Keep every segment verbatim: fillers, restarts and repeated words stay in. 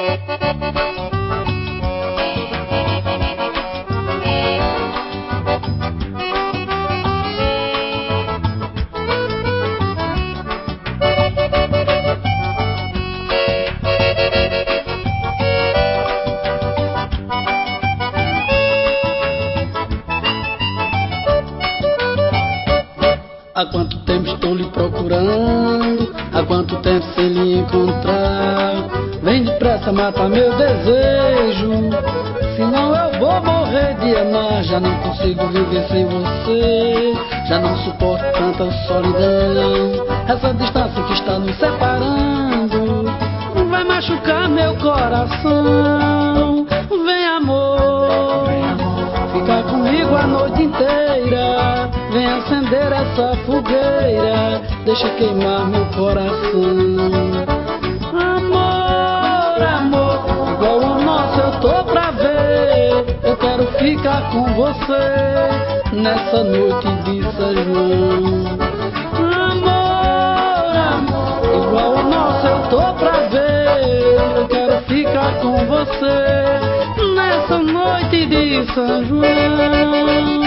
Há quanto tempo estou lhe procurando, há quanto tempo sem lhe encontrar. Vem depressa matar meu desejo, senão eu vou morrer de amar. Já não consigo viver sem você, já não suporto tanta solidão. Essa distância que está nos separando vai machucar meu coração. Vem amor, fica comigo a noite inteira. Vem acender essa fogueira, deixa queimar meu coração. Amor, amor, igual o nosso eu tô pra ver. Eu quero ficar com você nessa noite de São João. Amor, amor, igual o nosso eu tô pra ver. Eu quero ficar com você nessa noite de São João.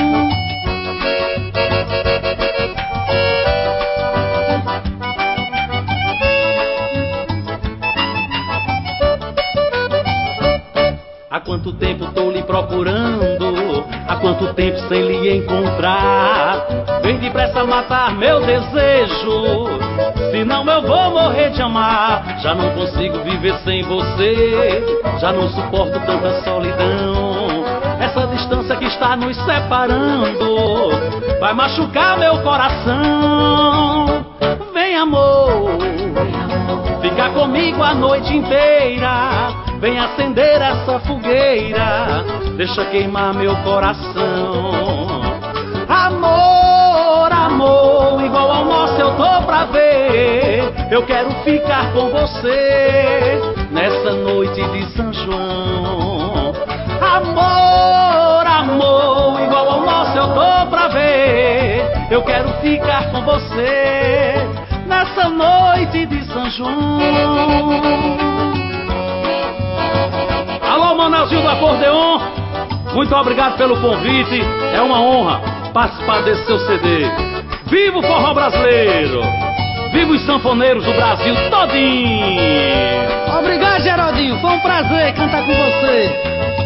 Há quanto tempo tô lhe procurando, há quanto tempo sem lhe encontrar. Vem depressa matar meu desejo, senão eu vou morrer de amar. Já não consigo viver sem você, já não suporto tanta solidão. Essa distância que está nos separando vai machucar meu coração. Vem amor, fica comigo a noite inteira. Vem acender essa fogueira, deixa queimar meu coração. Amor, amor, igual ao nosso eu tô pra ver. Eu quero ficar com você nessa noite de São João. Amor, amor, igual ao nosso eu tô pra ver. Eu quero ficar com você nessa noite de São João. Alô, Manauzinho do Acordeon, muito obrigado pelo convite, é uma honra participar desse seu C D. Viva o forró brasileiro, viva os sanfoneiros do Brasil todinho. Obrigado, Geraldinho, foi um prazer cantar com você.